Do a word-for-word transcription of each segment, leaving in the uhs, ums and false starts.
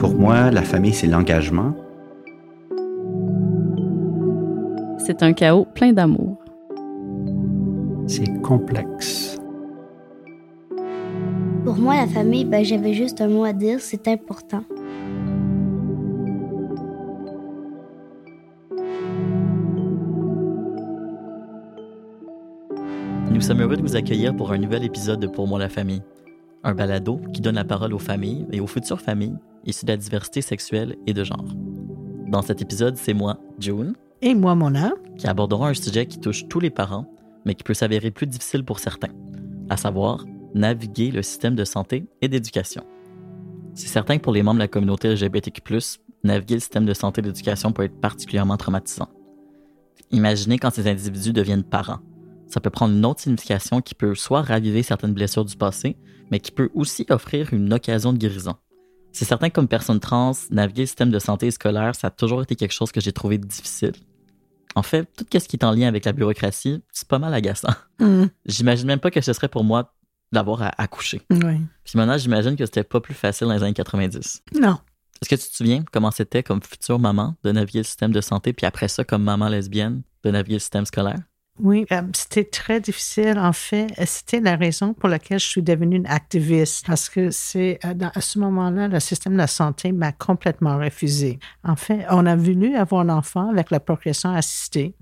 Pour moi, la famille, c'est l'engagement. C'est un chaos plein d'amour. C'est complexe. Pour moi, la famille, ben, j'avais juste un mot à dire, c'est important. Nous sommes heureux de vous accueillir pour un nouvel épisode de Pour moi la famille, un balado qui donne la parole aux familles et aux futures familles issues de la diversité sexuelle et de genre. Dans cet épisode, c'est moi, June, et moi, Mona, qui aborderont un sujet qui touche tous les parents, mais qui peut s'avérer plus difficile pour certains, à savoir naviguer le système de santé et d'éducation. C'est certain que pour les membres de la communauté L G B T Q plus, naviguer le système de santé et d'éducation peut être particulièrement traumatisant. Imaginez quand ces individus deviennent parents. Ça peut prendre une autre signification qui peut soit raviver certaines blessures du passé, mais qui peut aussi offrir une occasion de guérison. C'est certain que comme personne trans, naviguer le système de santé scolaire, ça a toujours été quelque chose que j'ai trouvé difficile. En fait, tout ce qui est en lien avec la bureaucratie, c'est pas mal agaçant. Mmh. J'imagine même pas que ce serait pour moi d'avoir à accoucher. Oui. Puis maintenant, j'imagine que c'était pas plus facile dans les années quatre-vingt-dix. Non. Est-ce que tu te souviens comment c'était comme future maman de naviguer le système de santé, puis après ça, comme maman lesbienne, de naviguer le système scolaire? Oui, euh, c'était très difficile. En fait, c'était la raison pour laquelle je suis devenue une activiste, parce que c'est euh, dans, à ce moment-là, le système de la santé m'a complètement refusé. En fait, on a voulu avoir un enfant avec la procréation assistée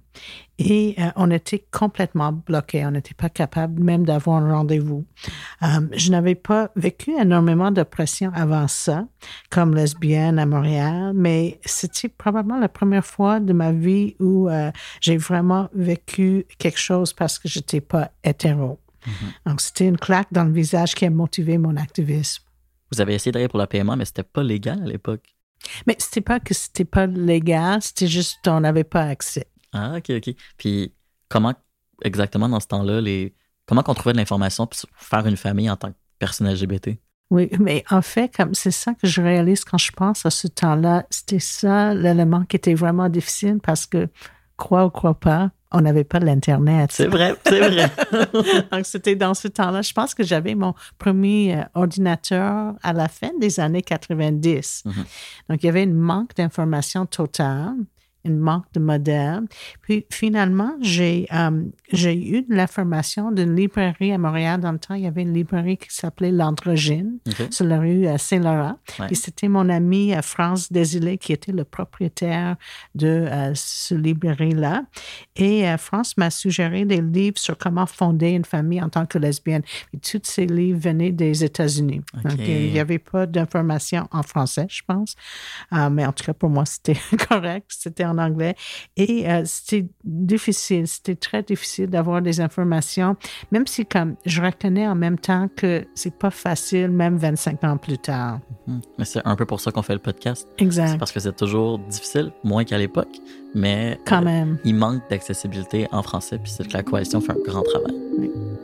et euh, on était complètement bloqués. On n'était pas capable même d'avoir un rendez-vous. Euh, je n'avais pas vécu énormément de pression avant ça, comme lesbienne à Montréal, mais c'était probablement la première fois de ma vie où euh, j'ai vraiment vécu quelque chose parce que je n'étais pas hétéro. Mm-hmm. Donc, c'était une claque dans le visage qui a motivé mon activisme. Vous avez essayé d'aller pour la P M A, mais c'était pas légal à l'époque. Mais c'était pas que c'était pas légal, c'était juste qu'on n'avait pas accès. Ah, OK, OK. Puis comment exactement dans ce temps-là, les comment qu'on trouvait de l'information pour faire une famille en tant que personne L G B T? Oui, mais en fait, comme c'est ça que je réalise quand je pense à ce temps-là, c'était ça l'élément qui était vraiment difficile parce que, crois ou crois pas, on n'avait pas l'Internet. C'est vrai, c'est vrai. Donc, c'était dans ce temps-là. Je pense que j'avais mon premier euh, ordinateur à la fin des années quatre-vingt-dix. Mm-hmm. Donc, il y avait un manque d'informations totale. Une manque de modèles. Puis finalement, j'ai, euh, j'ai eu de l'information d'une librairie à Montréal. Dans le temps, il y avait une librairie qui s'appelait L'Androgyne, okay, sur la rue euh, Saint-Laurent. Ouais. Et c'était mon ami euh, France Desilets qui était le propriétaire de euh, ce librairie-là. Et euh, France m'a suggéré des livres sur comment fonder une famille en tant que lesbienne. Et tous ces livres venaient des États-Unis. Okay. Donc, il n'y avait pas d'informations en français, je pense. Euh, mais en tout cas, pour moi, c'était correct. C'était en anglais. Et euh, c'était difficile, c'était très difficile d'avoir des informations, même si comme je retenais en même temps que c'est pas facile, même vingt-cinq ans plus tard. Mm-hmm. Mais c'est un peu pour ça qu'on fait le podcast. Exact. C'est parce que c'est toujours difficile, moins qu'à l'époque, mais quand euh, même. Il manque d'accessibilité en français, puis c'est que la coalition fait un grand travail. Oui.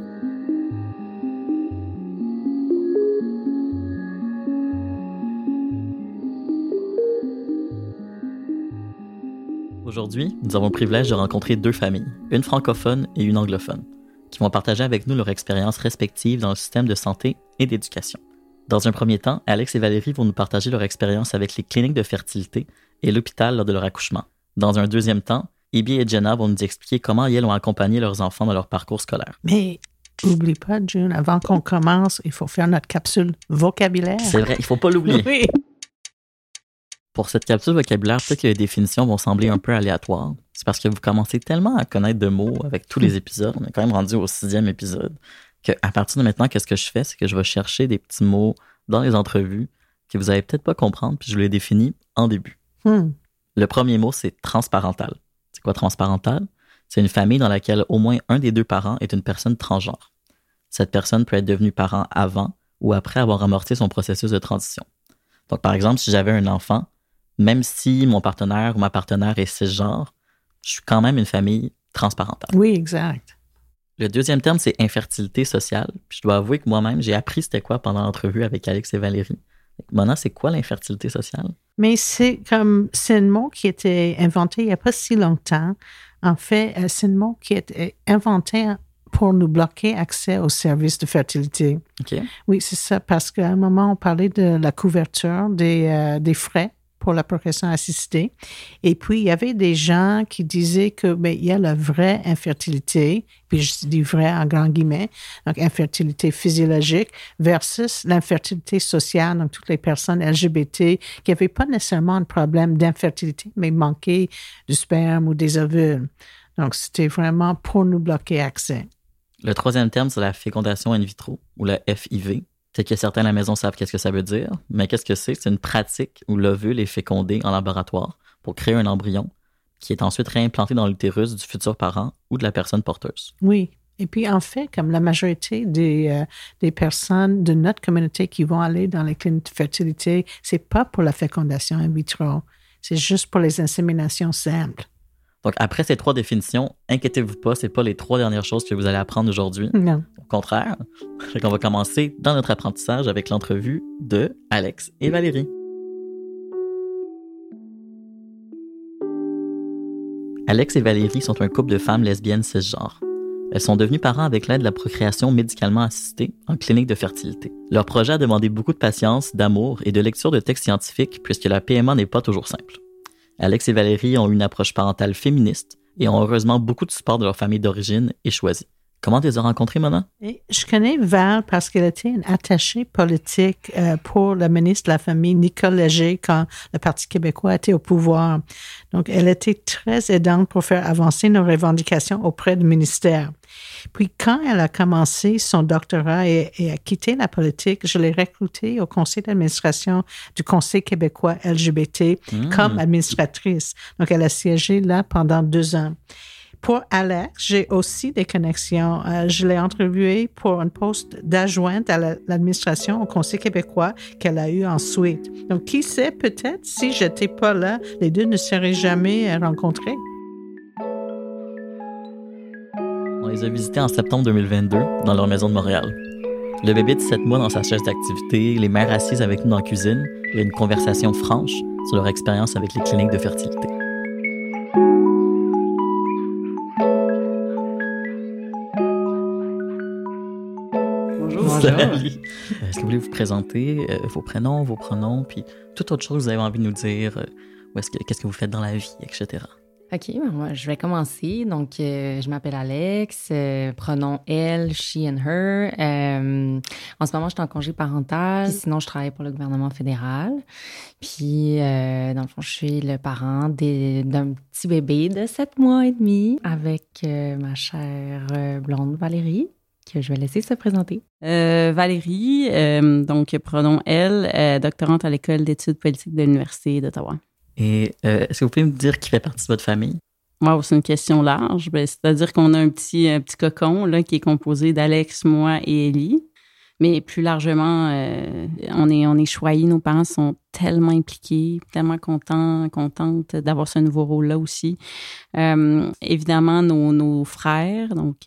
Aujourd'hui, nous avons le privilège de rencontrer deux familles, une francophone et une anglophone, qui vont partager avec nous leur expérience respective dans le système de santé et d'éducation. Dans un premier temps, Alex et Valérie vont nous partager leur expérience avec les cliniques de fertilité et l'hôpital lors de leur accouchement. Dans un deuxième temps, Ibi et Jenna vont nous expliquer comment elles ont accompagné leurs enfants dans leur parcours scolaire. Mais oublie pas, June, avant qu'on commence, il faut faire notre capsule vocabulaire. C'est vrai, il faut pas l'oublier. Oui. Pour cette capsule vocabulaire, peut-être que les définitions vont sembler un peu aléatoires. C'est parce que vous commencez tellement à connaître de mots avec tous les épisodes. On est quand même rendu au sixième épisode. Qu'à partir de maintenant, qu'est-ce que je fais? C'est que je vais chercher des petits mots dans les entrevues que vous n'allez peut-être pas comprendre, puis je les définis en début. Hmm. Le premier mot, c'est transparental. C'est quoi transparental? C'est une famille dans laquelle au moins un des deux parents est une personne transgenre. Cette personne peut être devenue parent avant ou après avoir amorti son processus de transition. Donc, par exemple, si j'avais un enfant, même si mon partenaire ou ma partenaire est cisgenre, je suis quand même une famille transparentale. Oui, exact. Le deuxième terme, c'est infertilité sociale. Puis je dois avouer que moi-même, j'ai appris c'était quoi pendant l'entrevue avec Alex et Valérie. Mona, c'est quoi l'infertilité sociale? Mais c'est comme, c'est un mot qui a été inventé il n'y a pas si longtemps. En fait, c'est un mot qui a été inventé pour nous bloquer accès aux services de fertilité. OK. Oui, c'est ça, parce qu'à un moment, on parlait de la couverture des, euh, des frais pour la procréation assistée. Et puis, il y avait des gens qui disaient que ben, il y a la vraie infertilité, puis je dis vrai en grand guillemets, donc infertilité physiologique versus l'infertilité sociale, donc toutes les personnes L G B T qui n'avaient pas nécessairement un problème d'infertilité, mais manquaient du sperme ou des ovules. Donc, c'était vraiment pour nous bloquer accès. Le troisième terme, c'est la fécondation in vitro, ou la F I V. Peut-être que certains à la maison savent qu'est-ce que ça veut dire, mais qu'est-ce que c'est? C'est une pratique où l'ovule est fécondé en laboratoire pour créer un embryon qui est ensuite réimplanté dans l'utérus du futur parent ou de la personne porteuse. Oui. Et puis, en fait, comme la majorité des, euh, des personnes de notre communauté qui vont aller dans les cliniques de fertilité, c'est pas pour la fécondation in vitro. C'est juste pour les inséminations simples. Donc, après ces trois définitions, inquiétez-vous pas, c'est pas les trois dernières choses que vous allez apprendre aujourd'hui. Non. Au contraire. Fait qu'on va commencer dans notre apprentissage avec l'entrevue de Alex et Valérie. Alex et Valérie sont un couple de femmes lesbiennes cisgenres. Elles sont devenues parents avec l'aide de la procréation médicalement assistée en clinique de fertilité. Leur projet a demandé beaucoup de patience, d'amour et de lecture de textes scientifiques puisque la P M A n'est pas toujours simple. Alex et Valérie ont une approche parentale féministe et ont heureusement beaucoup de support de leur famille d'origine et choisie. Comment tu les as rencontrés, Mona? Et je connais Val parce qu'elle était une attachée politique euh, pour le ministre de la Famille, Nicole Léger, quand le Parti québécois était au pouvoir. Donc, elle était très aidante pour faire avancer nos revendications auprès du ministère. Puis, quand elle a commencé son doctorat et, et a quitté la politique, je l'ai recrutée au conseil d'administration du Conseil québécois L G B T mmh. comme administratrice. Donc, elle a siégé là pendant deux ans. Pour Alex, j'ai aussi des connexions. Euh, je l'ai interviewée pour un poste d'adjointe à la, l'administration au Conseil québécois qu'elle a eu ensuite. Donc, qui sait, peut-être, si je n'étais pas là, les deux ne seraient jamais rencontrés. On les a visités en septembre deux mille vingt-deux dans leur maison de Montréal. Le bébé de sept mois dans sa chaise d'activité, les mères assises avec nous dans la cuisine et une conversation franche sur leur expérience avec les cliniques de fertilité. Bonjour. Salut. Est-ce que vous voulez vous présenter euh, vos prénoms, vos pronoms, puis toute autre chose que vous avez envie de nous dire, euh, ou est-ce que, qu'est-ce que vous faites dans la vie, et cetera. OK, ben moi, je vais commencer. Donc, euh, je m'appelle Alex, euh, pronom elle, she and her. Euh, en ce moment, je suis en congé parental. Puis sinon, je travaille pour le gouvernement fédéral. Puis, euh, dans le fond, je suis le parent des, d'un petit bébé de sept mois et demi avec euh, ma chère euh, blonde Valérie, que je vais laisser se présenter. Euh, Valérie, euh, donc pronom elle, euh, doctorante à l'École d'études politiques de l'Université d'Ottawa. Et euh, est-ce que vous pouvez me dire qui fait partie de votre famille? Wow, c'est une question large. Ben, c'est-à-dire qu'on a un petit, un petit cocon là, qui est composé d'Alex, moi et Ellie. Mais plus largement, euh, on est, on est choyés. Nos parents sont tellement impliqués, tellement contents, contentes d'avoir ce nouveau rôle-là aussi. Euh, évidemment, nos, nos frères, donc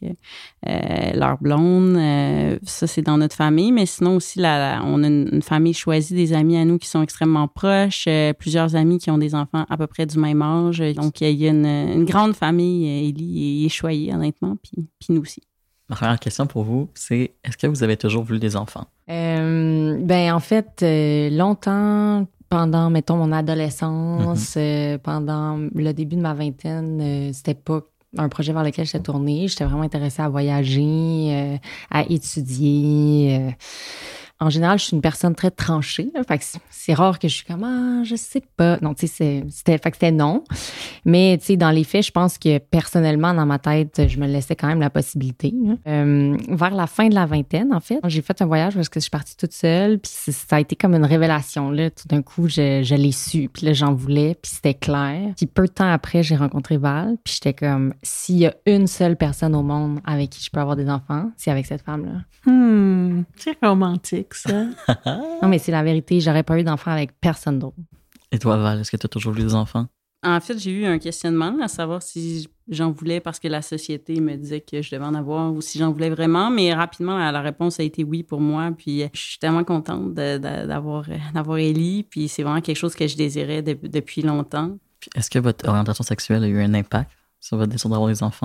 euh, leurs blondes, euh, ça, c'est dans notre famille. Mais sinon aussi, la, la, on a une, une famille choisie, des amis à nous qui sont extrêmement proches, euh, plusieurs amis qui ont des enfants à peu près du même âge. Donc, il y a une, une grande famille. Ellie est choyée, honnêtement, puis, puis nous aussi. Ma première question pour vous, c'est est-ce que vous avez toujours voulu des enfants? Euh, ben en fait, euh, longtemps, pendant, mettons, mon adolescence, mm-hmm. euh, pendant le début de ma vingtaine, euh, c'était pas un projet vers lequel j'étais tournée. J'étais vraiment intéressée à voyager, euh, à étudier. Euh. En général, je suis une personne très tranchée. Là, fait que c'est rare que je suis comme « Ah, je sais pas ». Non, tu sais, c'était, fait que c'était non. Mais, tu sais, dans les faits, je pense que personnellement, dans ma tête, je me laissais quand même la possibilité. Euh, vers la fin de la vingtaine, en fait, j'ai fait un voyage parce que je suis partie toute seule. Puis ça a été comme une révélation. Là. Tout d'un coup, je, je l'ai su. Puis là, j'en voulais. Puis c'était clair. Puis peu de temps après, j'ai rencontré Val. Puis j'étais comme « S'il y a une seule personne au monde avec qui je peux avoir des enfants, c'est avec cette femme-là. » Hmm, c'est romantique. Ça. Non, mais c'est la vérité. J'aurais pas eu d'enfants avec personne d'autre. Et toi, Val, est-ce que tu as toujours voulu des enfants? En fait, j'ai eu un questionnement à savoir si j'en voulais parce que la société me disait que je devais en avoir ou si j'en voulais vraiment. Mais rapidement, la réponse a été oui pour moi. Puis je suis tellement contente de, de, d'avoir, d'avoir Ellie. Puis c'est vraiment quelque chose que je désirais de, depuis longtemps. Puis est-ce que votre orientation sexuelle a eu un impact sur votre décision d'avoir des enfants?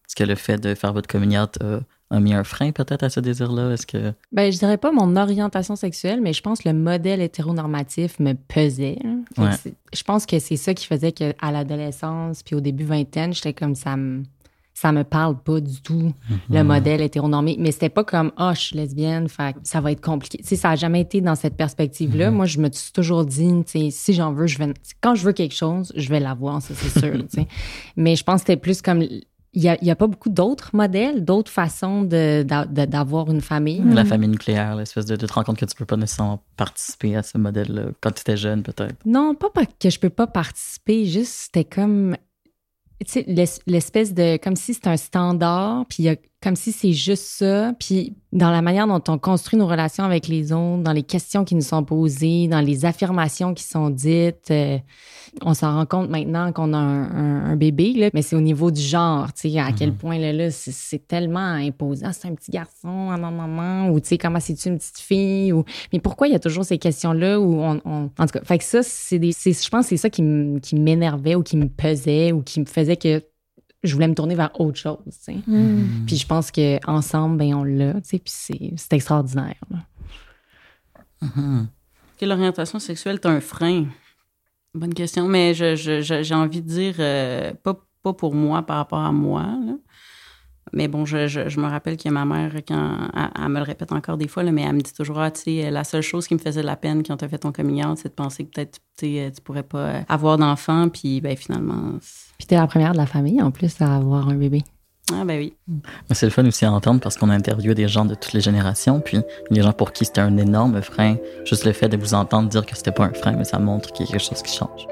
Est-ce que le fait de faire votre coming out a, a mis un frein peut-être à ce désir-là? Est-ce que... Ben, je dirais pas mon orientation sexuelle, mais je pense que le modèle hétéronormatif me pesait. Hein. Ouais. Je pense que c'est ça qui faisait qu'à l'adolescence puis au début vingtaine, j'étais comme ça me... ça me parle pas du tout, mm-hmm. le modèle hétéronormé. Mais c'était pas comme, ah, oh, je suis lesbienne, fait que ça va être compliqué. Tu sais, ça a jamais été dans cette perspective-là. Mm-hmm. Moi, je me suis toujours dit, tu sais, si j'en veux, je vais... Quand je veux quelque chose, je vais l'avoir, ça, c'est sûr, tu sais. Mais je pense que c'était plus comme... Il n'y a, y a pas beaucoup d'autres modèles, d'autres façons de, de, d'avoir une famille. La famille nucléaire, l'espèce de, de te rendre compte que tu peux pas nécessairement participer à ce modèle-là quand tu étais jeune, peut-être. Non, pas que je peux pas participer, juste c'était comme... Tu sais, l'espèce de... Comme si c'était un standard, puis comme si c'est juste ça. Puis dans la manière dont on construit nos relations avec les autres, dans les questions qui nous sont posées, dans les affirmations qui sont dites, euh, on s'en rend compte maintenant qu'on a un, un, un bébé, là, mais c'est au niveau du genre, tu sais, à mm-hmm. quel point, là, là c'est, c'est tellement imposant. C'est un petit garçon, un maman, ou tu sais, comment c'est-tu une petite fille? Ou... Mais pourquoi il y a toujours ces questions-là où on... on... En tout cas, fait que ça, c'est des... C'est, je pense que c'est ça qui, m... qui m'énervait ou qui me pesait ou qui me faisait que je voulais me tourner vers autre chose, tu sais. Mm. Puis je pense qu'ensemble, ben on l'a, tu sais, puis c'est, c'est extraordinaire, là. Mm-hmm. Que l'orientation sexuelle est un frein? Bonne question, mais je, je, je, j'ai envie de dire, euh, pas, pas pour moi, par rapport à moi, là. Mais bon, je, je, je me rappelle que ma mère, quand elle, elle me le répète encore des fois, là, mais elle me dit toujours, ah, tu sais, la seule chose qui me faisait de la peine quand tu as fait ton coming out, c'est de penser que peut-être tu pourrais pas avoir d'enfant, puis ben finalement... C'est... Puis t'es la première de la famille, en plus, à avoir un bébé. Ah ben oui. Mais c'est le fun aussi à entendre parce qu'on a interviewé des gens de toutes les générations, puis les gens pour qui c'était un énorme frein. Juste le fait de vous entendre dire que c'était pas un frein, mais ça montre qu'il y a quelque chose qui change.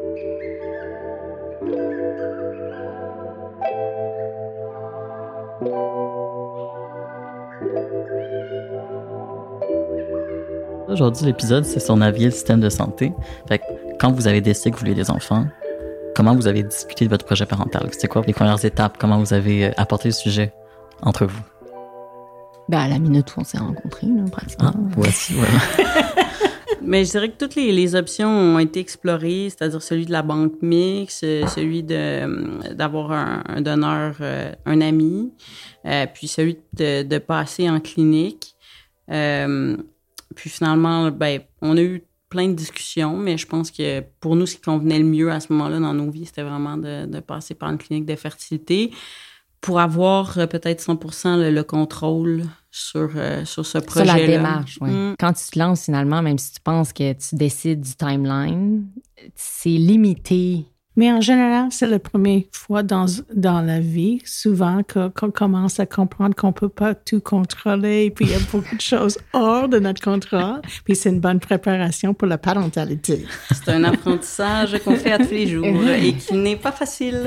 Aujourd'hui, l'épisode, c'est sur naviguer le système de santé. Fait que quand vous avez décidé que vous vouliez des enfants, comment vous avez discuté de votre projet parental? C'était quoi les premières étapes? Comment vous avez apporté le sujet entre vous? Ben, à la minute où on s'est rencontrés, là, pratiquement. Ah, voici, voilà. Mais je dirais que toutes les, les options ont été explorées, c'est-à-dire celui de la banque mixte, celui de, d'avoir un, un donneur, euh, un ami, euh, puis celui de, de passer en clinique. Euh, puis finalement, ben, on a eu plein de discussions, mais je pense que pour nous, ce qui convenait le mieux à ce moment-là dans nos vies, c'était vraiment de, de passer par une clinique de fertilité pour avoir euh, peut-être cent pour cent le, le contrôle sur, euh, sur ce projet-là. Sur la démarche, oui. Mm. Quand tu te lances, finalement, même si tu penses que tu décides du timeline, c'est limité. Mais en général, c'est la première fois dans, dans la vie, souvent, que, qu'on commence à comprendre qu'on ne peut pas tout contrôler, puis il y a beaucoup de choses hors de notre contrôle, puis c'est une bonne préparation pour la parentalité. C'est un apprentissage qu'on fait à tous les jours et qui n'est pas facile.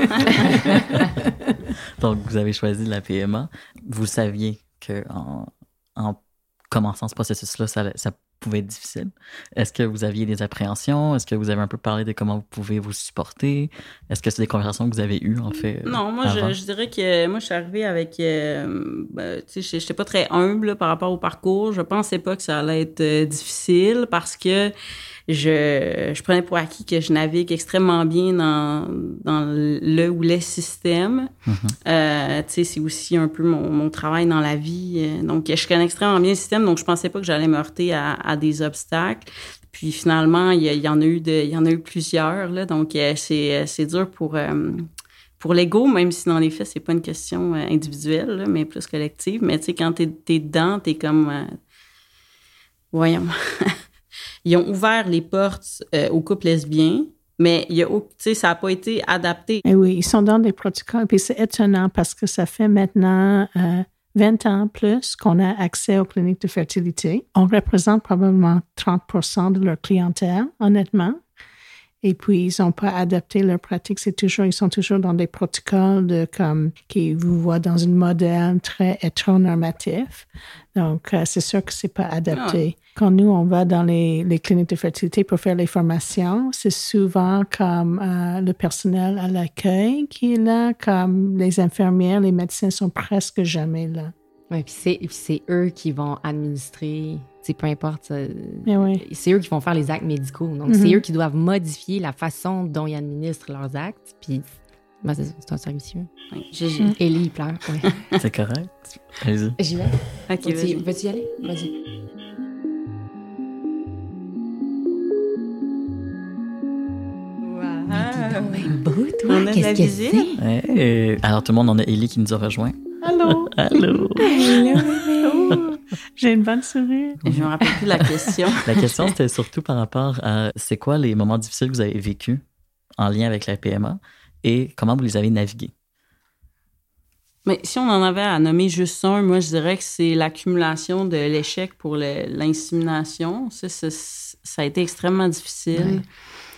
Donc, vous avez choisi la P M A. Vous saviez qu'en en commençant ce processus-là, ça, ça pouvait être difficile. Est-ce que vous aviez des appréhensions? Est-ce que vous avez un peu parlé de comment vous pouvez vous supporter? Est-ce que c'est des conversations que vous avez eues, en fait? Non, moi, je, je dirais que moi, je suis arrivée avec... Euh, ben, tu sais, je n'étais pas très humble là, par rapport au parcours. Je pensais pas que ça allait être euh, difficile parce que je, je prenais pour acquis que je navigue extrêmement bien dans, dans le ou les systèmes. Mm-hmm. Euh, tu sais, c'est aussi un peu mon, mon travail dans la vie. Donc, je connais extrêmement bien le système, donc je pensais pas que j'allais me heurter à, à des obstacles. Puis finalement, il y, il y en a eu de, il y en a eu plusieurs, là. Donc, c'est, c'est dur pour... Euh, pour l'ego, même si dans les faits, c'est pas une question euh, individuelle, là, mais plus collective. Mais tu sais, quand t'es, t'es dedans, t'es comme... Euh, voyons... Ils ont ouvert les portes euh, aux couples lesbiens, mais il y a, tu sais, ça n'a pas été adapté. Et oui, ils sont dans des protocoles. Puis c'est étonnant parce que ça fait maintenant euh, vingt ans plus qu'on a accès aux cliniques de fertilité. On représente probablement trente pour cent de leur clientèle, honnêtement. Et puis, ils n'ont pas adapté leur pratique. C'est toujours, ils sont toujours dans des protocoles de, comme, qui vous voient dans un modèle très hétéronormatif. Donc, euh, c'est sûr que c'est pas adapté. Ah. Quand nous, on va dans les, les cliniques de fertilité pour faire les formations, c'est souvent comme euh, le personnel à l'accueil qui est là, comme les infirmières, les médecins sont presque jamais là. Oui, puis c'est, puis c'est eux qui vont administrer, tu sais, peu importe, euh, oui. c'est eux qui vont faire les actes médicaux. Donc, mm-hmm. c'est eux qui doivent modifier la façon dont ils administrent leurs actes. Puis Ben, c'est, c'est un servicieux. Oui, Gigi. Mmh. Ellie, il pleure. Ouais. C'est correct. Allez-y. J'y vais. OK, Veux-tu, vas-y. veux-tu y aller? Vas-y. Wow. Beau, toi. On a de la Qu'est-ce que visite? c'est? Hey. Alors, tout le monde, on a Ellie qui nous a rejoint. Allô? Allô? Oh, j'ai une bonne sourire. Je me rappelle plus la question. La question, c'était surtout par rapport à c'est quoi les moments difficiles que vous avez vécus en lien avec la P M A et comment vous les avez navigués? Mais si on en avait à nommer juste un, moi, je dirais que c'est l'accumulation de l'échec pour le- l'insémination. Ça, ça, ça a été extrêmement difficile. Ouais.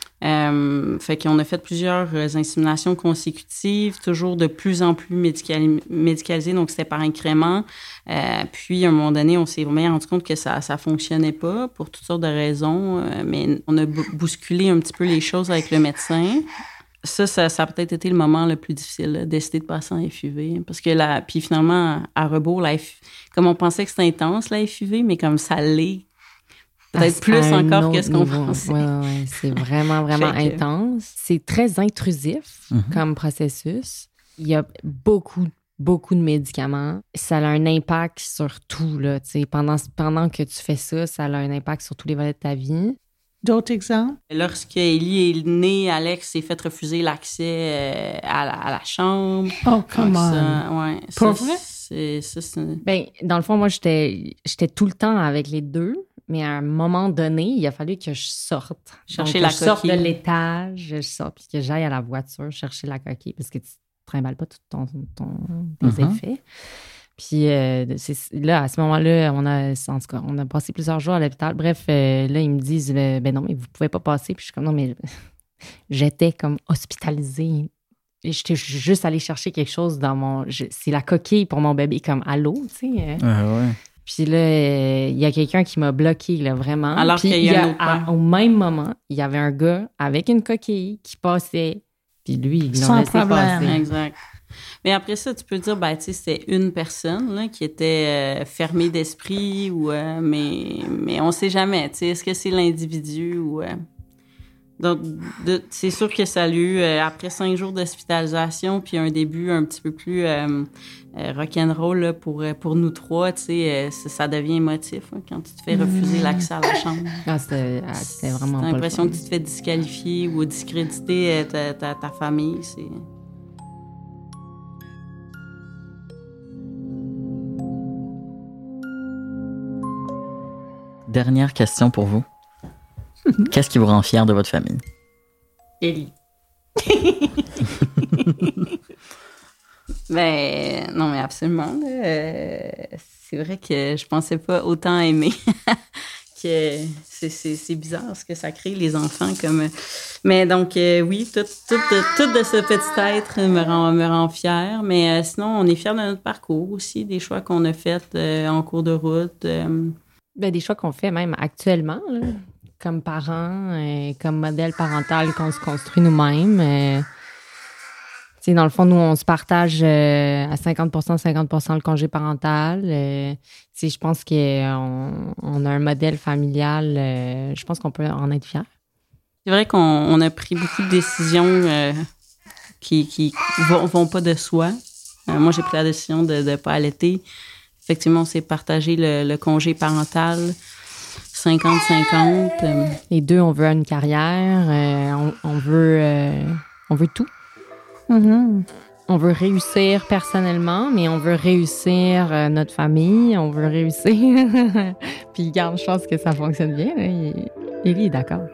Euh, fait qu'on a fait plusieurs euh, inséminations consécutives, toujours de plus en plus médicali- médicalisées, donc c'était par incrément. Euh, puis, à un moment donné, on s'est vraiment rendu compte que ça ça fonctionnait pas pour toutes sortes de raisons, euh, mais on a bou- bousculé un petit peu les choses avec le médecin. Ça, ça, ça a peut-être été le moment le plus difficile, là, décider de passer en F U V. Parce que là, puis finalement, à rebours, la F- comme on pensait que c'était intense, la F U V, mais comme ça l'est, peut-être À- plus à un encore que autre ce qu'on niveau. pensait. Ouais, ouais, ouais. C'est vraiment, vraiment Fait que- intense. C'est très intrusif Mhm. comme processus. Il y a beaucoup, beaucoup de médicaments. Ça a un impact sur tout, là. Tu sais, pendant, pendant que tu fais ça, ça a un impact sur tous les volets de ta vie. D'autres exemples? Lorsque Ellie est née, Alex s'est fait refuser l'accès euh, à, la, à la chambre. Oh, come Donc, on. ça, ouais, Pour ça, vrai? C'est, ça, c'est... Ben, dans le fond, moi, j'étais, j'étais tout le temps avec les deux. Mais à un moment donné, il a fallu que je sorte. Chercher Donc, la que je sorte de coquille. l'étage, je sorte, puis que j'aille à la voiture chercher la coquille parce que tu ne trimbales pas tout ton, ton, tes Mhm. effets. Puis euh, c'est, là, à ce moment-là, on a, en tout cas, on a passé plusieurs jours à l'hôpital. Bref, euh, là, ils me disent, ben ben non, mais vous ne pouvez pas passer. Puis je suis comme, non, mais j'étais comme hospitalisée. Et j'étais juste allée chercher quelque chose dans mon... je- c'est la coquille pour mon bébé, comme à l'eau, tu sais. euh. Ah ouais. Puis là, euh, il y a quelqu'un qui m'a bloqué, là, vraiment. Alors Puis qu'il y a il un autre à- père. au même moment, il y avait un gars avec une coquille qui passait. Puis lui, il l'a Sans laissé problème. passer. Exact. Mais après ça, tu peux dire, ben, tu sais, c'était une personne là, qui était euh, fermée d'esprit, ou, euh, mais, mais on sait jamais. Tu sais, est-ce que c'est l'individu ou. euh, Donc, de- c'est sûr que ça a eu, euh, après cinq jours d'hospitalisation, puis un début un petit peu plus euh, euh, rock'n'roll là, pour, euh, pour nous trois, tu sais, euh, ça, ça devient émotif hein, quand tu te fais refuser l'accès à la chambre. Ah, c'était, ah, c'était vraiment T'as pas l'impression le que fun. tu te fais disqualifier ou discréditer euh, ta, ta, ta famille. C'est... Dernière question pour vous. Qu'est-ce qui vous rend fier de votre famille? Ellie. Ben, non, mais absolument. là. Euh, c'est vrai que je pensais pas autant aimer. que c'est, c'est, c'est bizarre ce que ça crée, les enfants. Comme... Mais donc, euh, oui, tout, tout, de, tout de ce petit être me rend, me rend fière. Mais euh, sinon, on est fiers de notre parcours aussi, des choix qu'on a faits euh, en cours de route. euh. Ben, des choix qu'on fait même actuellement, là, comme parents, euh, comme modèle parental qu'on se construit nous-mêmes. Euh, tu sais, dans le fond, nous, on se partage euh, à cinquante pour cent, cinquante pour cent le congé parental. Euh, tu sais, je pense qu'on on a un modèle familial. Euh, je pense qu'on peut en être fiers. C'est vrai qu'on on a pris beaucoup de décisions euh, qui qui vont, vont pas de soi. Euh, moi, j'ai pris la décision de ne pas allaiter. Effectivement, on s'est partagé le, le congé parental cinquante cinquante. Euh, Les deux, on veut une carrière. Euh, on, on veut, euh, on veut tout. Mhm. On veut réussir personnellement, mais on veut réussir euh, notre famille, on veut réussir. Puis, garde, je pense que ça fonctionne bien. Là. Il, Élie est d'accord.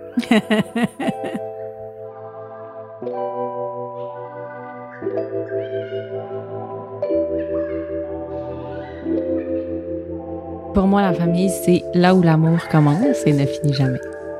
Pour moi, la famille, c'est là où l'amour commence et ne finit jamais.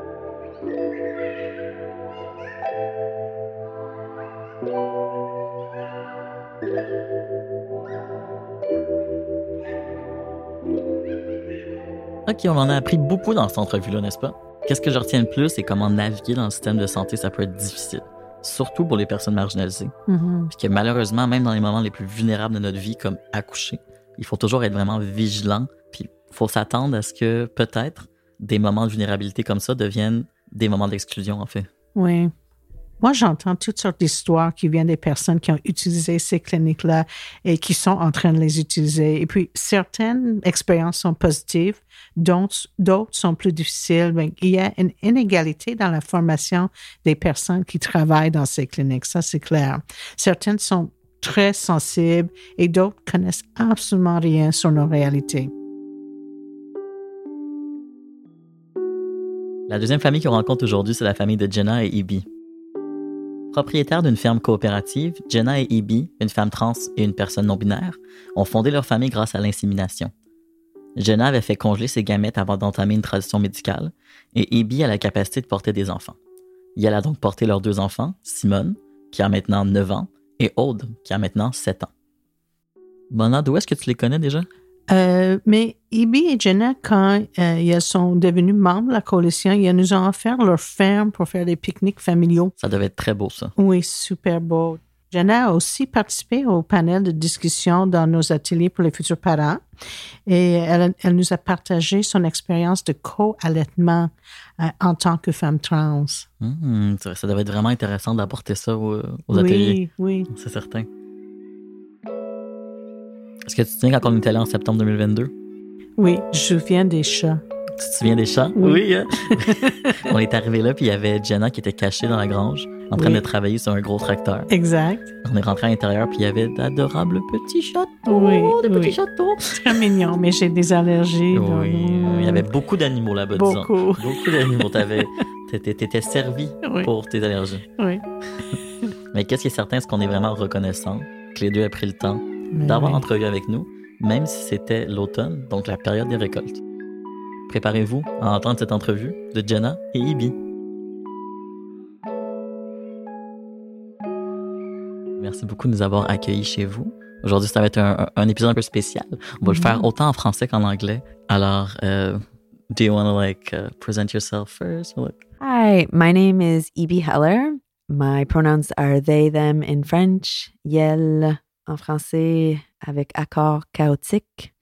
OK, on en a appris beaucoup dans cette entrevue-là, n'est-ce pas? Qu'est-ce que je retiens le plus, c'est comment naviguer dans le système de santé, ça peut être difficile. Surtout pour les personnes marginalisées. Mhm. Puis que malheureusement, même dans les moments les plus vulnérables de notre vie, comme accoucher, il faut toujours être vraiment vigilant. Puis il faut s'attendre à ce que peut-être des moments de vulnérabilité comme ça deviennent des moments d'exclusion, en fait. Oui. Moi, j'entends toutes sortes d'histoires qui viennent des personnes qui ont utilisé ces cliniques-là et qui sont en train de les utiliser. Et puis, certaines expériences sont positives, d'autres, d'autres sont plus difficiles. Mais il y a une inégalité dans la formation des personnes qui travaillent dans ces cliniques. Ça, c'est clair. Certaines sont très sensibles et d'autres connaissent absolument rien sur nos réalités. La deuxième famille qu'on rencontre aujourd'hui, c'est la famille de Jenna et Ibi. Propriétaires d'une ferme coopérative, Jenna et Ibi, une femme trans et une personne non-binaire, ont fondé leur famille grâce à l'insémination. Jenna avait fait congeler ses gamètes avant d'entamer une tradition médicale et Ibi a la capacité de porter des enfants. Et elle a donc porté leurs deux enfants, Simone, qui a maintenant neuf ans, et Aude, qui a maintenant sept ans. Mona, d'où est-ce que tu les connais déjà? Euh, mais Ibi et Jenna, quand euh, elles sont devenues membres de la coalition, ils nous ont offert leur ferme pour faire des pique-niques familiaux. Ça devait être très beau, ça. Oui, super beau. Jenna a aussi participé au panel de discussion dans nos ateliers pour les futurs parents et elle, elle nous a partagé son expérience de co-allaitement euh, en tant que femme trans. Mmh, ça devait être vraiment intéressant d'apporter ça aux, aux ateliers. Oui, oui. C'est certain. Est-ce que tu te souviens quand on était là en septembre deux mille vingt-deux? Oui, je me souviens des chats. Tu te souviens des chats? Oui. Oui. Hein? On est arrivé là, puis il y avait Jenna qui était cachée dans la grange, en train oui. de travailler sur un gros tracteur. Exact. On est rentré à l'intérieur, puis il y avait d'adorables petits châteaux, oui, des oui. petits châteaux. Très mignon, mais j'ai des allergies. Oui, donc... il y avait beaucoup d'animaux là-bas, disons. Beaucoup. Beaucoup d'animaux. T'avais, t'étais, t'étais servi oui. pour tes allergies. Oui. Mais qu'est-ce qui est certain, c'est qu'on est vraiment reconnaissant que les deux aient pris le temps Mais d'avoir oui. l'entrevue avec nous, même si c'était l'automne, donc la période des récoltes. Préparez-vous à entendre cette entrevue de Jenna et Ibi. Merci beaucoup de nous avoir accueillis chez vous. Aujourd'hui, ça va être un, un épisode un peu spécial. On va mm-hmm. le faire autant en français qu'en anglais. Alors, uh, do you want to like uh, present yourself first? Or, like... Hi, my name is Ibi Heller. My pronouns are they, them in French, yel en français avec accord chaotique.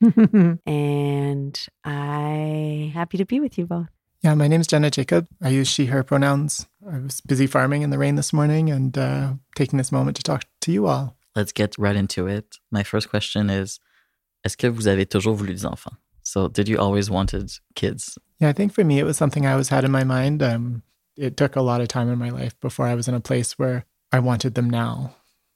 And I'm happy to be with you both. Yeah, my name's Jenna Jacob. I use she, her pronouns. I was busy farming in the rain this morning and uh, taking this moment to talk to you all. Let's get right into it. My first question is, est-ce que vous avez toujours voulu des enfants? So, did you always wanted kids? Yeah, I think for me, it was something I always had in my mind. Um, it took a lot of time in my life before I was in a place where I wanted them now.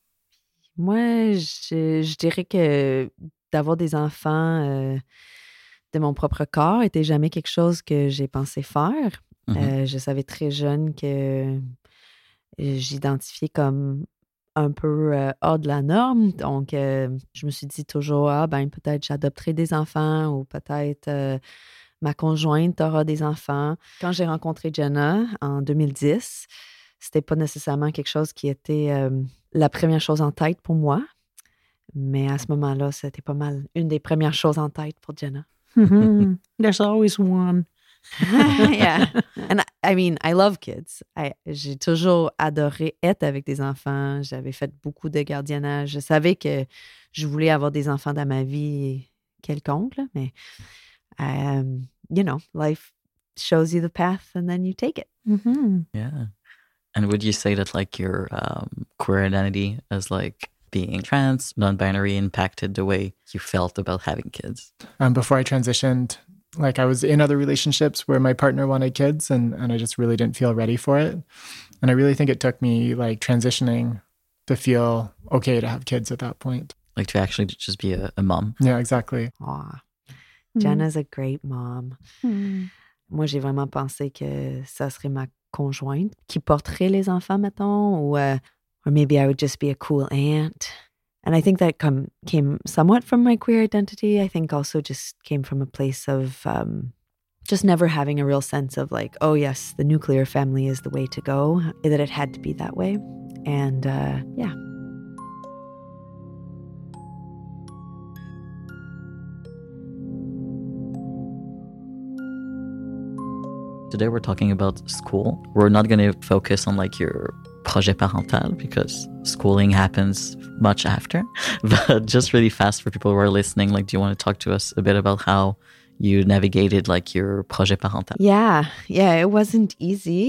Moi, je, je dirais que d'avoir des enfants euh, de mon propre corps n'était jamais quelque chose que j'ai pensé faire. Mm-hmm. Euh, je savais très jeune que j'identifiais comme un peu euh, hors de la norme. Donc, euh, je me suis dit toujours, ah ben peut-être j'adopterai des enfants ou peut-être euh, ma conjointe aura des enfants. Quand j'ai rencontré Jenna en deux mille dix, c'était pas nécessairement quelque chose qui était euh, la première chose en tête pour moi. Mais à ce moment-là, c'était pas mal une des premières choses en tête pour Jenna. Mm-hmm. There's always one. Yeah. And I, I mean, I love kids. I, j'ai toujours adoré être avec des enfants. J'avais fait beaucoup de gardiennage. Je savais que je voulais avoir des enfants dans ma vie quelconque, là, mais, um, you know, life shows you the path and then you take it. Mm-hmm. Yeah. And would you say that like your um, queer identity as like being trans, non-binary impacted the way you felt about having kids? Um, before I transitioned, like I was in other relationships where my partner wanted kids and, and I just really didn't feel ready for it. And I really think it took me like transitioning to feel okay to have kids at that point. Like to actually just be a, a mom. Yeah, exactly. Aw. Jenna's a great mom. Mm. Moi, j'ai vraiment pensé que ça serait ma conjointe qui porterait les enfants, mettons, ou uh, or maybe I would just be a cool aunt. And I think that come, came somewhat from my queer identity. I think also just came from a place of um, just never having a real sense of like, oh yes, the nuclear family is the way to go, that it had to be that way. And uh, yeah. Today we're talking about school. We're not going to focus on like your projet parental because schooling happens much after. But just really fast for people who are listening, like, do you want to talk to us a bit about how you navigated like your projet parental? Yeah, yeah, it wasn't easy.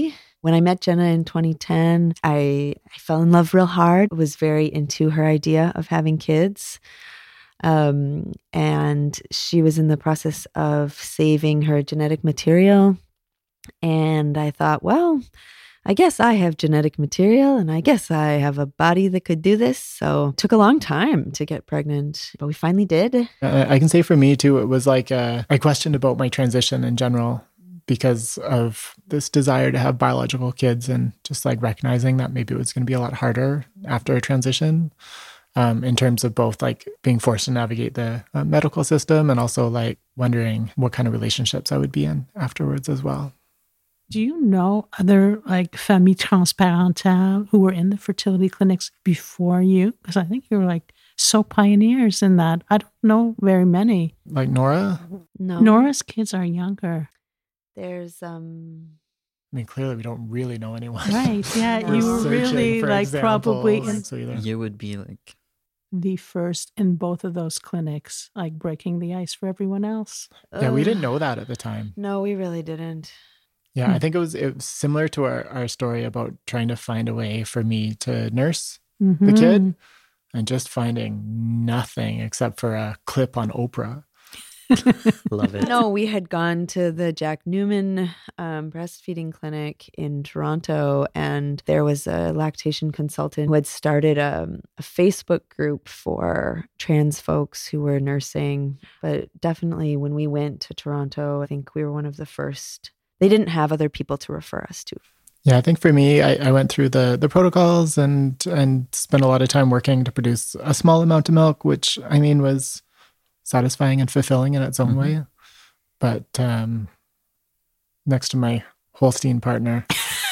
When I met Jenna in twenty ten, I, I fell in love real hard, was very into her idea of having kids. Um, and she was in the process of saving her genetic material. And I thought, well, I guess I have genetic material and I guess I have a body that could do this. So it took a long time to get pregnant, but we finally did. Uh, I can say for me too, it was like uh, I questioned about my transition in general because of this desire to have biological kids and just like recognizing that maybe it was going to be a lot harder after a transition. Um, in terms of both like being forced to navigate the uh, medical system and also like wondering what kind of relationships I would be in afterwards as well. Do you know other like familles transparentales who were in the fertility clinics before you? Because I think you were like so pioneers in that. I don't know very many. Like Nora? No. Nora's kids are younger. There's, um... I mean, clearly we don't really know anyone. Right, yeah. No. You were Searching really for like probably in examples, so either- You would be like the first in both of those clinics, like breaking the ice for everyone else. Yeah, we ugh. didn't know that at the time. No, we really didn't. Yeah, I think it was it was similar to our, our story about trying to find a way for me to nurse Mm-hmm. the kid and just finding nothing except for a clip on Oprah. love it. No, we had gone to the Jack Newman um, breastfeeding clinic in Toronto, and there was a lactation consultant who had started a, a Facebook group for trans folks who were nursing. But definitely when we went to Toronto, I think we were one of the first. They didn't have other people to refer us to. Yeah, I think for me, I, I went through the the protocols and and spent a lot of time working to produce a small amount of milk, which I mean was satisfying and fulfilling in its own Mm-hmm. way. But um, next to my Holstein partner,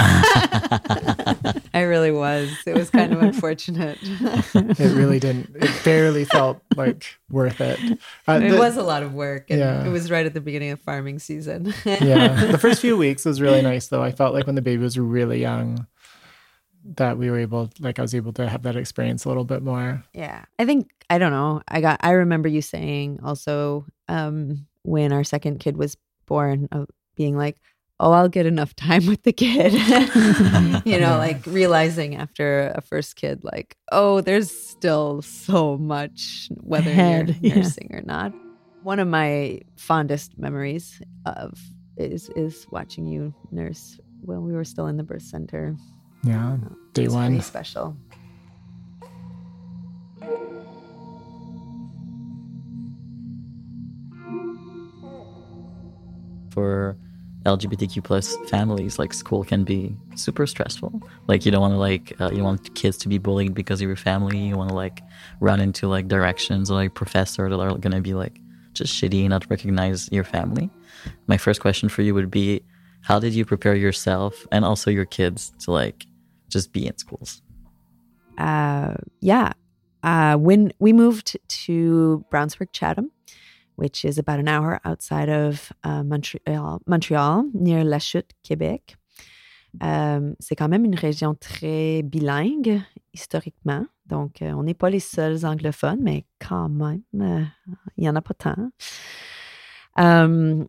I really was. It was kind of unfortunate. it really didn't, it barely felt like worth it. Uh, It the- was a lot of work. And Yeah. it was right at the beginning of farming season. Yeah. The first few weeks was really nice, though. I felt like when the baby was really young, that we were able, like I was able to have that experience a little bit more. Yeah. I think, I don't know. I got, I remember you saying also um, when our second kid was born, uh, being like, oh, I'll get enough time with the kid. you know, like realizing after a first kid, like, oh, there's still so much, whether Ahead, you're yeah. nursing or not. One of my fondest memories of is is watching you nurse when we were still in the birth center. Yeah. Day It's one. pretty special. For L G B T Q plus families, like school can be super stressful. Like you don't want to like uh, you don't want kids to be bullied because of your family. You want to like run into like directions or like professor that are gonna be like just shitty and not recognize your family. My first question for you would be, how did you prepare yourself and also your kids to like just be in schools? Uh, yeah. Uh, when we moved to Brownsburg, Chatham, which is about an hour outside of uh, Montréal, Montréal, near La Chute, Québec. Euh, c'est quand même une région très bilingue, historiquement. Donc, euh, on n'est pas les seuls anglophones, mais quand même, euh, il y en a pas tant. Um,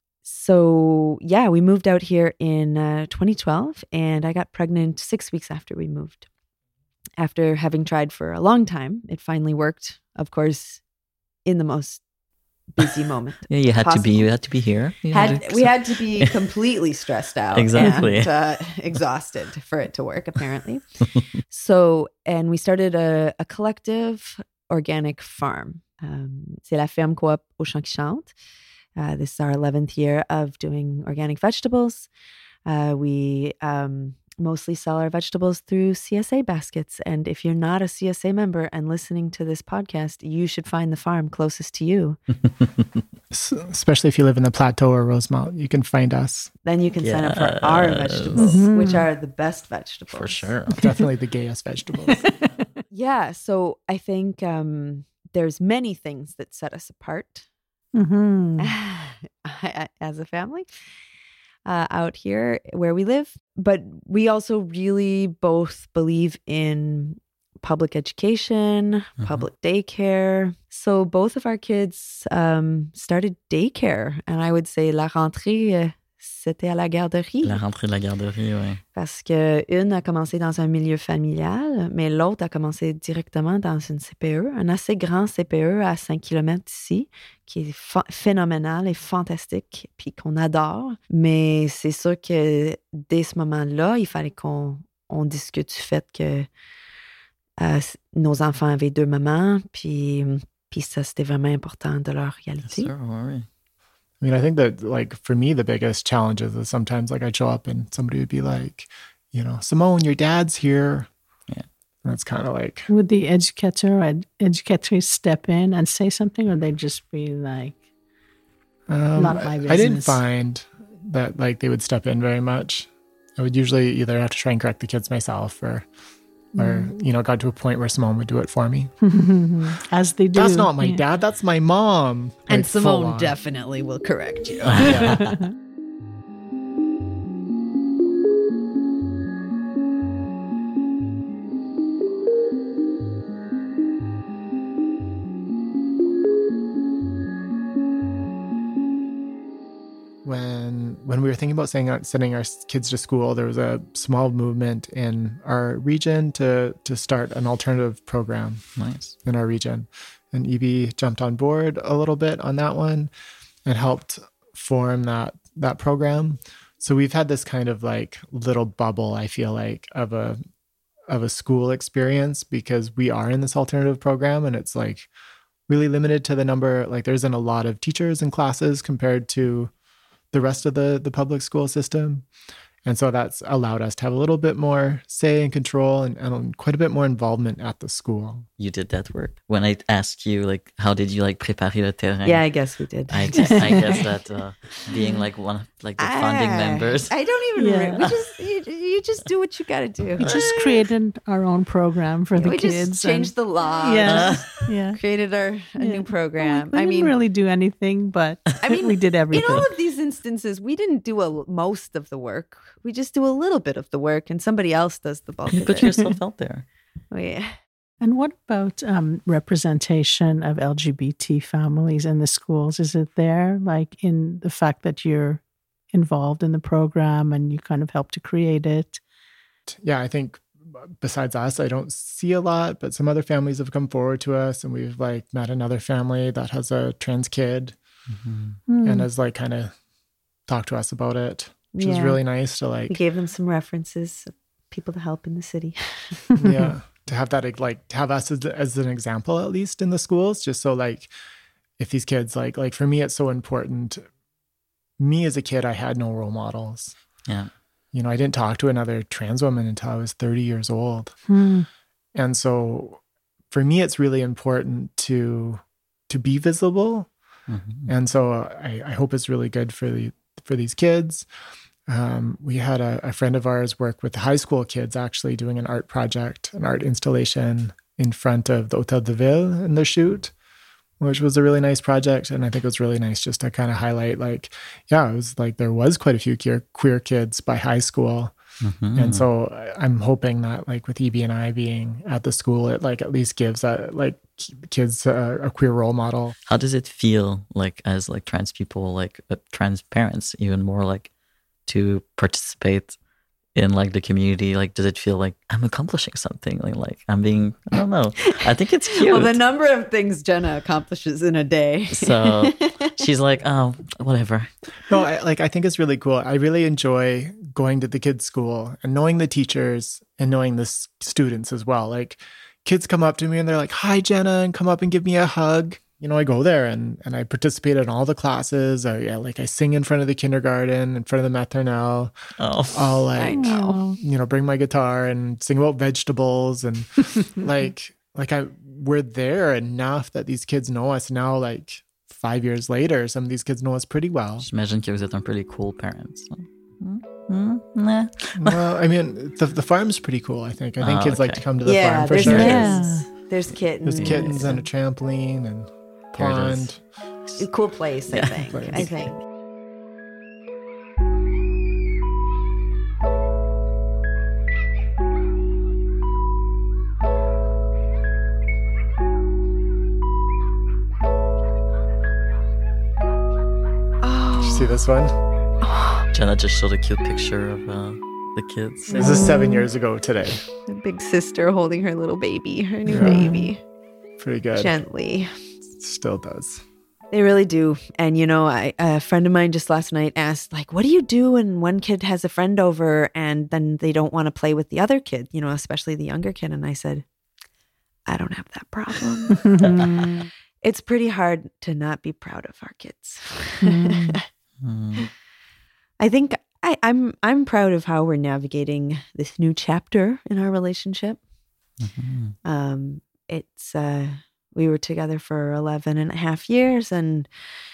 so, yeah, we moved out here in uh, twenty twelve, and I got pregnant six weeks after we moved. After having tried for a long time, it finally worked, of course, in the most busy moment. Yeah, you had possible. to be you had to be here. You Had, to- we had to be completely stressed out Exactly. and uh, exhausted for it to work, apparently. So, and we started a, a collective organic farm. Um, c'est la ferme coop au Champ qui Chante. Uh, this is our eleventh year of doing organic vegetables. Uh, we um, mostly sell our vegetables through C S A baskets. And if you're not a C S A member and listening to this podcast, you should find the farm closest to you. S- Especially if you live in the Plateau or Rosemont, you can find us. Then you can sign up for our Yes. vegetables, Mhm. which are the best vegetables. for sure. Definitely the gayest vegetables. Yeah. So I think um, there's many things that set us apart Mm-hmm. as a family uh, out here where we live. But we also really both believe in public education, Mhm. public daycare. So both of our kids um, started daycare. And I would say la rentrée, uh, c'était à la garderie. La rentrée de la garderie, oui. Parce qu'une a commencé dans un milieu familial, mais l'autre a commencé directement dans une C P E, un assez grand C P E à cinq kilomètres d'ici, qui est fa- phénoménal et fantastique, puis qu'on adore. Mais c'est sûr que dès ce moment-là, il fallait qu'on on discute du fait que euh, nos enfants avaient deux mamans, puis, puis ça, c'était vraiment important de leur réalité. Bien sûr, oui, oui. I mean, I think that, like, for me, the biggest challenges is sometimes, like, I'd show up and somebody would be like, you know, Simone, your dad's here. Yeah. And it's kind of like... Would the educator or ed- educatrice step in and say something, or they'd just be like, Um, not my business? I didn't find that, like, they would step in very much. I would usually either have to try and correct the kids myself or... Or, you know, got to a point where Simone would do it for me. As they do. That's not my yeah. dad. That's my mom. And Like, full Simone on. definitely will correct you. Yeah. When when we were thinking about sending, sending our kids to school, there was a small movement in our region to to start an alternative program. Nice. In our region. And E B jumped on board a little bit on that one and helped form that that program. So we've had this kind of like little bubble, I feel like, of a of a school experience because we are in this alternative program and it's like really limited to the number, like there isn't a lot of teachers in classes compared to the rest of the the public school system. And so that's allowed us to have a little bit more say and control and, and quite a bit more involvement at the school. You did that work. When I asked you, like, how did you, like, préparer le terrain? Yeah, I guess we did. I guess, I guess that uh, being, like, one of, like, the founding Ah, members. I don't even... Yeah. Re- we just, you, you just do what you got to do. We just created our own program for the we kids. just changed the law. Yeah. yeah. Created our a Yeah. new program. We I didn't mean, really do anything, but I mean, we did everything. in all of these instances, we didn't do a, most of the work. We just do a little bit of the work, and somebody else does the bulk You of put it. yourself out there. Oh, yeah. And what about um, representation of L G B T families in the schools? Is it there, like in the fact that you're involved in the program and you kind of help to create it? Yeah, I think besides us, I don't see a lot, but some other families have come forward to us and we've like met another family that has a trans kid Mm-hmm. Mm. and has like kind of talked to us about it, which is Yeah. really nice to We like, gave them some references of people to help in the city. yeah, to have that, like to have us as, as an example, at least in the schools, just so like, if these kids like, like for me, it's so important. Me as a kid, I had no role models. Yeah. You know, I didn't talk to another trans woman until I was thirty years old. Mm. And so for me, it's really important to to be visible. Mm-hmm. And so I, I hope it's really good for the for these kids. Um, we had a, a friend of ours work with high school kids actually doing an art project, an art installation in front of the Hôtel de Ville in their shoot, which was a really nice project. And I think it was really nice just to kind of highlight like, yeah, it was like there was quite a few queer, queer kids by high school. Mm-hmm. And so I'm hoping that like with E B and I being at the school, it like at least gives that like kids a, a queer role model. How does it feel like as like trans people, like uh, trans parents, even more like to participate in like the community? Like, does it feel like I'm accomplishing something? Like, like I'm being, I don't know. I think it's cute. Well, the number of things Jenna accomplishes in a day. So she's like, oh, whatever. No, I, like I think it's really cool. I really enjoy going to the kids' school and knowing the teachers and knowing the s- students as well. Like kids come up to me and they're like, "Hi, Jenna," and come up and give me a hug. You know, I go there and, and I participate in all the classes. I yeah, like I sing in front of the kindergarten, in front of the maternelle. Oh, I'll I like, know. you know, bring my guitar and sing about vegetables and like like I we're there enough that these kids know us now. Like five years later, some of these kids know us pretty well. j'imagine que vous êtes un peu les cool parents. Mm, mm, nah. Well, I mean, the the farm's pretty cool. I think. I think Ah, kids like okay. to come to the Yeah, farm for there's sure. Yeah. kittens. There's kittens. There's kittens and a trampoline and There it pond. is. A cool place, I Yeah. think. Place. I think. Did you see this one? Jenna just showed a cute picture of uh, the kids. This is seven years ago today. The big sister holding her little baby, her new Yeah. baby. Pretty good. Gently. Still does. They really do. And, you know, I, a friend of mine just last night asked, like, what do you do when one kid has a friend over and then they don't want to play with the other kid, you know, especially the younger kid? And I said, I don't have that problem. It's pretty hard to not be proud of our kids. Mm. I think I, I'm I'm proud of how we're navigating this new chapter in our relationship. Mhm. Um, it's uh, we were together for eleven and a half years and,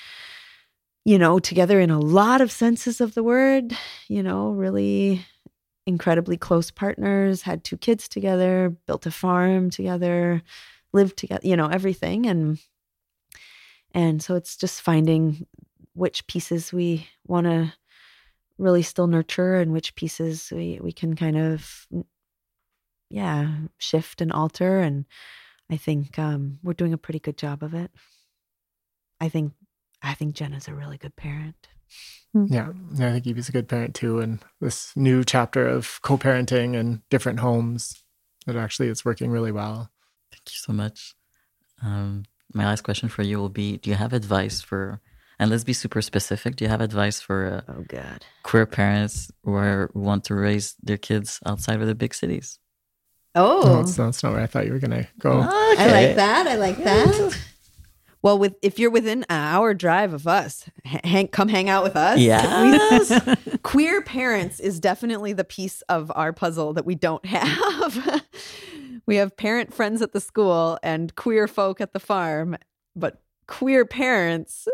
you know, together in a lot of senses of the word, you know, really incredibly close partners, had two kids together, built a farm together, lived together, you know, everything. And, and so it's just finding which pieces we want to really still nurture and which pieces we, we can kind of, yeah, shift and alter. And I think um, we're doing a pretty good job of it. I think I think Jenna's a really good parent. Yeah. yeah, I think Evie's a good parent too. And this new chapter of co-parenting and different homes, it actually is working really well. Thank you so much. Um, my last question for you will be, do you have advice for, and let's be super specific, do you have advice for uh, Oh, God. queer parents who, are, who want to raise their kids outside of the big cities? Oh, Oh, that's, that's not where I thought you were going to go. I like that. I like that. Well, with if you're within an hour drive of us, hang, come hang out with us. Yes. We- queer parents is definitely the piece of our puzzle that we don't have. We have parent friends at the school and queer folk at the farm, but queer parents.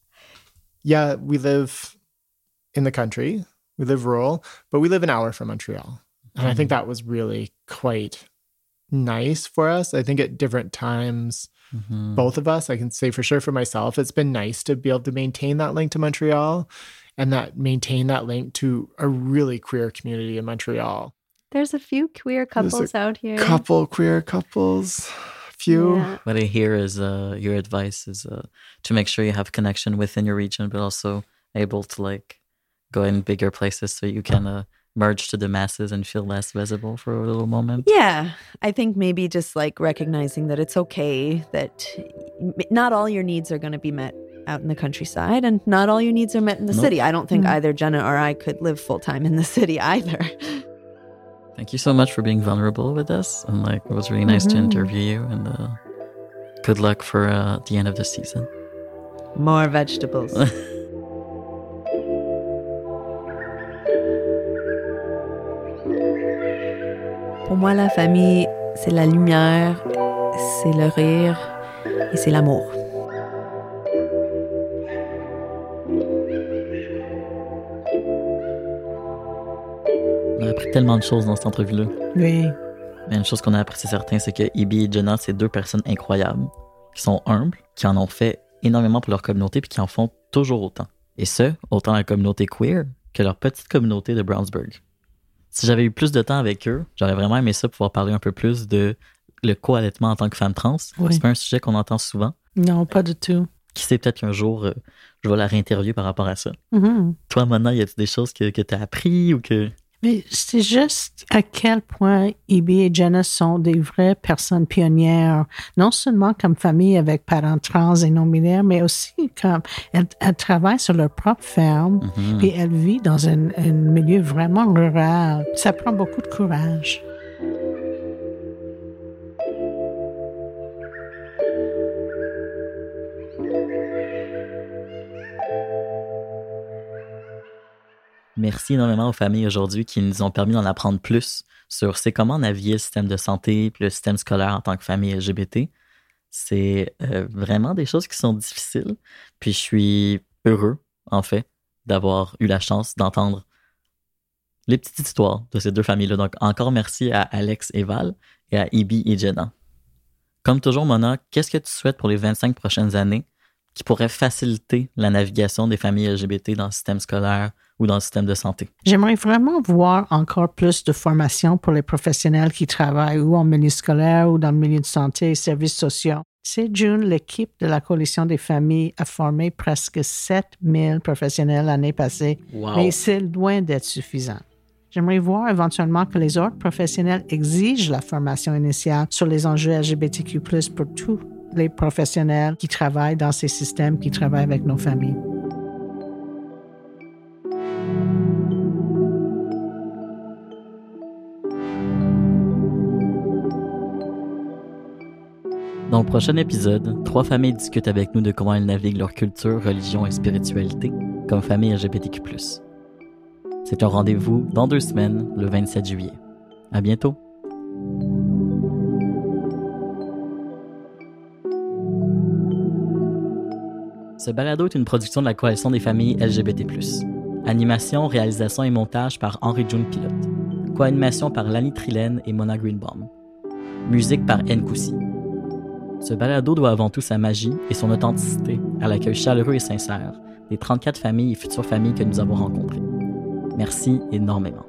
Yeah, we live in the country. We live rural, but we live an hour from Montreal. And I think that was really quite nice for us. I think at different times, Mhm. both of us, I can say for sure for myself, it's been nice to be able to maintain that link to Montreal and that maintain that link to a really queer community in Montreal. There's a few queer couples out here. Couple queer couples, few. Yeah. What I hear is uh, your advice is uh, to make sure you have connection within your region, but also able to like go in bigger places so you can uh, merge to the masses and feel less visible for a little moment. Yeah, I think maybe just like recognizing that it's okay that m- not all your needs are going to be met out in the countryside and not all your needs are met in the Nope. city. I don't think Mm. either Jenna or I could live full time in the city either. Thank you so much for being vulnerable with us. And like, it was really nice to interview you. And uh, good luck for uh, the end of the season. More vegetables. Pour moi, la famille, c'est la lumière, c'est le rire et c'est l'amour. On a appris tellement de choses dans cette entrevue-là. Oui. Mais une chose qu'on a appris, c'est certain, c'est que Ibi et Jenna, c'est deux personnes incroyables, qui sont humbles, qui en ont fait énormément pour leur communauté, puis qui en font toujours autant. Et ce, autant la communauté queer que leur petite communauté de Brownsburg. Si j'avais eu plus de temps avec eux, j'aurais vraiment aimé ça, pouvoir parler un peu plus de le co-allaitement en tant que femme trans. Oui. C'est pas un sujet qu'on entend souvent. Non, pas du tout. Qui sait, peut-être qu'un jour, euh, je vais la réinterviewer par rapport à ça. Mhm. Toi, Mona, y a-t-il des choses que, que tu as appris ou que... Mais c'est juste à quel point Ibi et Jenna sont des vraies personnes pionnières, non seulement comme famille avec parents trans et non-binaires, mais aussi comme elles, elles travaillent sur leur propre ferme, Mhm. puis elles vivent dans un, un milieu vraiment rural. Ça prend beaucoup de courage. Merci énormément aux familles aujourd'hui qui nous ont permis d'en apprendre plus sur c'est comment naviguer le système de santé puis le système scolaire en tant que famille L G B T. C'est euh, vraiment des choses qui sont difficiles. Puis je suis heureux, en fait, d'avoir eu la chance d'entendre les petites histoires de ces deux familles-là. Donc, encore merci à Alex et Val et à Ibi et Jenna. Comme toujours, Mona, qu'est-ce que tu souhaites pour les vingt-cinq prochaines années qui pourrait faciliter la navigation des familles L G B T dans le système scolaire ou dans le système de santé? J'aimerais vraiment voir encore plus de formation pour les professionnels qui travaillent ou en milieu scolaire ou dans le milieu de santé et services sociaux. C'est June, l'équipe de la Coalition des familles a formé presque sept mille professionnels l'année passée, Wow. mais c'est loin d'être suffisant. J'aimerais voir éventuellement que les autres professionnels exigent la formation initiale sur les enjeux L G B T Q plus, pour tous les professionnels qui travaillent dans ces systèmes, qui travaillent avec nos familles. Dans le prochain épisode, trois familles discutent avec nous de comment elles naviguent leur culture, religion et spiritualité comme famille L G B T Q plus. C'est un rendez-vous dans deux semaines, le vingt-sept juillet. À bientôt! Ce balado est une production de la Coalition des familles L G B T plus. Animation, réalisation et montage par Henri-June Pilote. Co-animation par Lani Trilène et Mona Greenbaum. Musique par Nkoussi. Ce balado doit avant tout sa magie et son authenticité à l'accueil chaleureux et sincère des trente-quatre familles et futures familles que nous avons rencontrées. Merci énormément.